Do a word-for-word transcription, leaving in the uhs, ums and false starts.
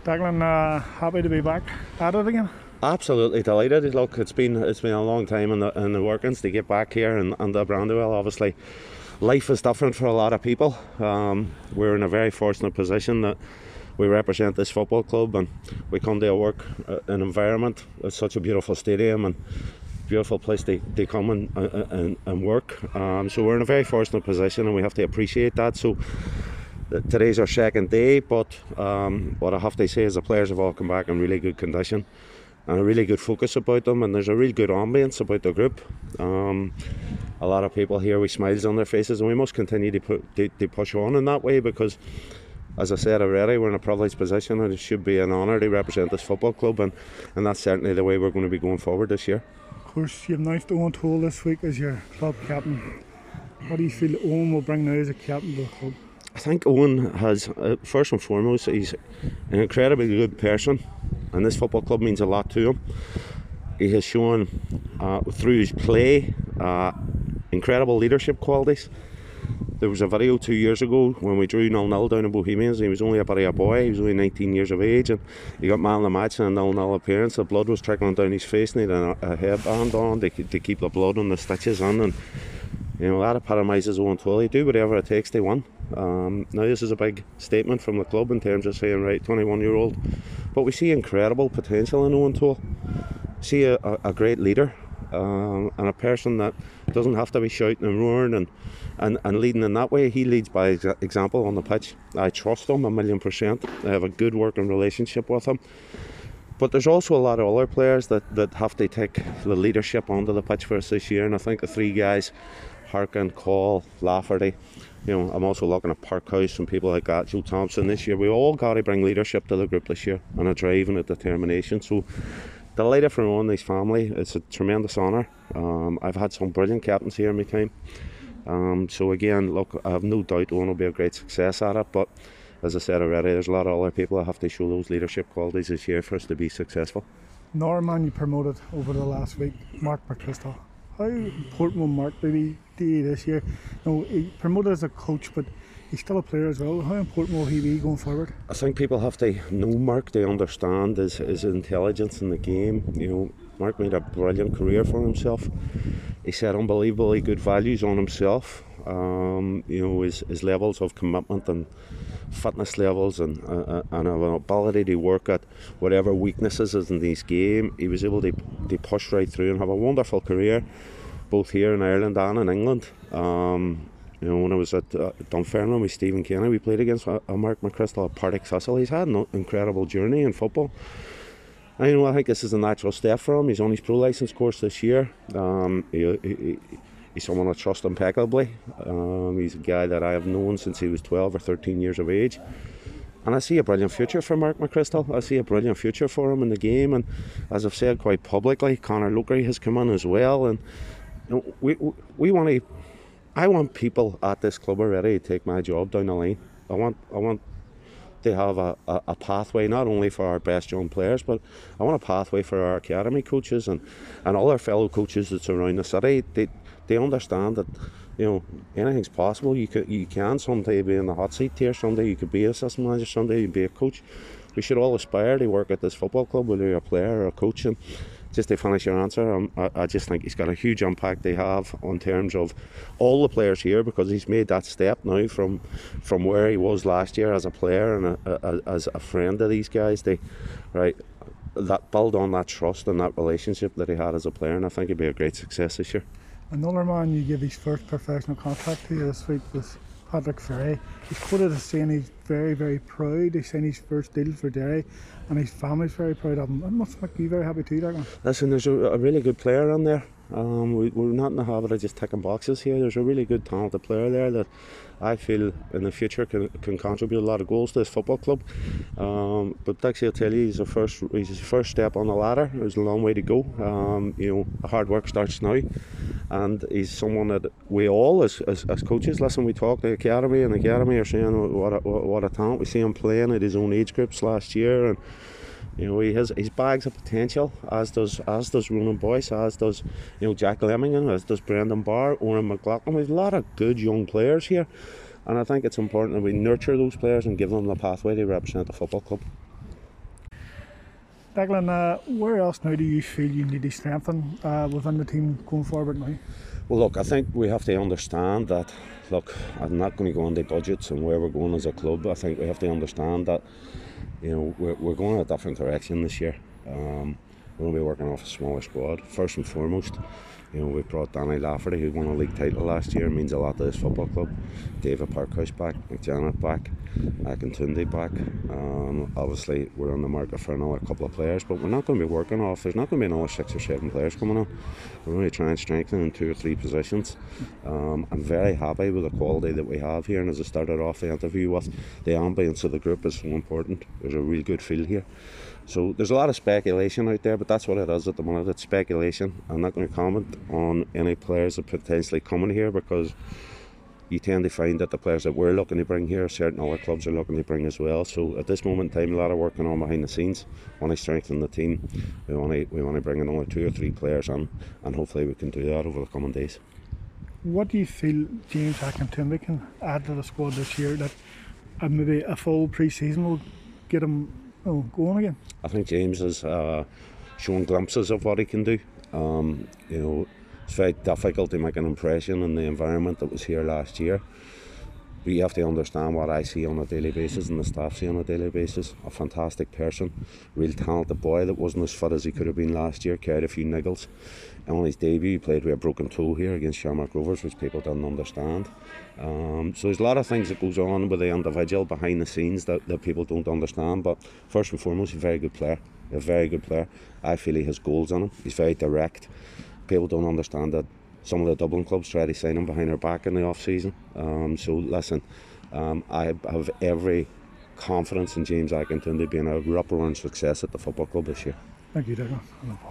Declan, uh, happy to be back at it again. Absolutely delighted. Look, it's been it's been a long time in the in the workings to get back here and, and the Brandywell. Obviously, life is different for a lot of people. Um, we're in a very fortunate position that we represent this football club, and we come to a work uh, an environment. It's such a beautiful stadium and beautiful place to, to come and, and, and work. Um, so we're in a very fortunate position, and we have to appreciate that. So today's our second day, but um, what I have to say is the players have all come back in really good condition and a really good focus about them, and there's a really good ambience about the group. Um, a lot of people here with smiles on their faces, and we must continue to, put, to, to push on in that way, because as I said already, we're in a privileged position and it should be an honour to represent this football club, and, and that's certainly the way we're going to be going forward this year. Of course, you've announced Owen Toole this week as your club captain. What do you feel Owen will bring now as a captain to the club? I think Owen has, uh, first and foremost, he's an incredibly good person, and this football club means a lot to him. He has shown uh, through his play uh, incredible leadership qualities. There was a video two years ago when we drew nil nil down in Bohemians. He was only about a boy, he was only nineteen years of age, and he got man of the match in a nil nil appearance. The blood was trickling down his face, and he had a, a headband on to, to keep the blood and the stitches in, and you know, that epitomises Owen Toole. He do whatever it takes to win. Um, now this is a big statement from the club in terms of saying, right, twenty-one year old, but we see incredible potential in Owen Toole. See a, a, a great leader, um, and a person that doesn't have to be shouting and roaring and, and, and leading in that way. He leads by exa- example on the pitch. I trust him a million percent. I have a good working relationship with him. But there's also a lot of other players that, that have to take the leadership onto the pitch for us this year, and I think the three guys, Harkin, Call, Lafferty, you know, I'm also looking at Parkhouse and people like that, Joe Thompson this year. We all got to bring leadership to the group this year, and a drive and a determination. So delighted for Owen and his family. It's a tremendous honour. Um, I've had some brilliant captains here in my time. Um, so again, look, I have no doubt Owen will be a great success at it, but as I said already, there's a lot of other people that have to show those leadership qualities this year for us to be successful. Norman, you promoted over the last week, Mark McChrystal. How important will Mark be to you this year? No, he promoted as a coach, but he's still a player as well. How important will he be going forward? I think people have to know Mark, to understand his, his intelligence in the game. You know, Mark made a brilliant career for himself. He set unbelievably good values on himself. Um, you know, his, his levels of commitment and fitness levels and uh, and an ability to work at whatever weaknesses is in his game. He was able to, to push right through and have a wonderful career, both here in Ireland and in England. Um, you know, when I was at uh, Dunfermline with Stephen Kenny, we played against uh, Mark McChrystal at Partick Thistle. He's had an incredible journey in football. And, you know, I think this is a natural step for him. He's on his pro licence course this year. Um, he, he, He's someone I trust impeccably. Um, he's a guy that I have known since he was twelve or thirteen years of age. And I see a brilliant future for Mark McChrystal. I see a brilliant future for him in the game. And as I've said quite publicly, Conor Lokery has come in as well. And you know, we, we, we want to, I want people at this club already to take my job down the line. I want, I want to have a, a, a pathway not only for our best young players, but I want a pathway for our academy coaches and, and all our fellow coaches that's around the city. They, They understand that, you know, anything's possible. You could, you can someday be in the hot seat here. Someday you could be assistant manager. Someday you could be a coach. We should all aspire to work at this football club, whether you're a player or a coach. And just to finish your answer, um, I, I just think he's got a huge impact to have on terms of all the players here, because he's made that step now from from where he was last year as a player and a, a, as a friend of these guys. They, right, that build on that trust and that relationship that he had as a player, and I think he'd be a great success this year. Another man you give his first professional contract to this week was Patrick Ferry. He's quoted as saying he's very, very proud. He's saying his first deal for Derry, and his family's very proud of him. That must make you very happy too, Declan. Listen, there's a, a really good player on there. Um, we, we're not in the habit of just ticking boxes here. There's a really good, talented player there that I feel in the future can, can contribute a lot of goals to this football club. Um, but Dixie, I'll tell you, he's a first, he's his first step on the ladder. There's a long way to go. Um, you know, hard work starts now, and he's someone that we all, as, as, as coaches, listen, we talk to the academy, and the academy are saying what a, what a talent. We see him playing at his own age groups last year, and you know, he has his bags of potential, as does as does Ronan Boyce, as does you know Jack Lemingham, as does Brendan Barr, Oren McLaughlin. We've a lot of good young players here, and I think it's important that we nurture those players and give them the pathway to represent the football club. Declan, uh, where else now do you feel you need to strengthen uh, within the team going forward now? Well, look, I think we have to understand that. Look, I'm not going to go into budgets and where we're going as a club. I think we have to understand that, you know, we're, we're going in a different direction this year. Um, we're going to be working off a smaller squad. First and foremost, you know, we brought Danny Lafferty, who won a league title last year, means a lot to this football club. David Parkhouse back, McJanet back, Akintunde back. Um, obviously, we're on the market for another couple of players, but we're not going to be working off. There's not going to be another six or seven players coming on. We're going to try and strengthen in two or three positions. Um, I'm very happy with the quality that we have here, and as I started off the interview with, the ambience of the group is so important. There's a really good feel here. So there's a lot of speculation out there, but that's what it is at the moment. It's speculation. I'm not going to comment on any players that potentially coming here, because you tend to find that the players that we're looking to bring here, certain other clubs are looking to bring as well. So at this moment in time, a lot of working on behind the scenes. We want to strengthen the team. We want to we want to bring in only two or three players on, and hopefully we can do that over the coming days. What do you feel James Akintunde can add to the squad this year that uh, maybe a full pre-season will get him oh, going again? I think James has uh, shown glimpses of what he can do. Um, you know, it's very difficult to make an impression in the environment that was here last year. But you have to understand what I see on a daily basis and the staff see on a daily basis. A fantastic person, real talented boy that wasn't as fit as he could have been last year, carried a few niggles. And on his debut, he played with a broken toe here against Shamrock Rovers, which people didn't understand. Um, so there's a lot of things that goes on with the individual behind the scenes that, that people don't understand. But first and foremost, he's a very good player. A very good player. I feel he has goals in him. He's very direct. People don't understand that some of the Dublin clubs try to sign him behind our back in the off season. Um, so listen, um, I have every confidence in James Akintunde being a ripper and success at the football club this year. Thank you, Declan.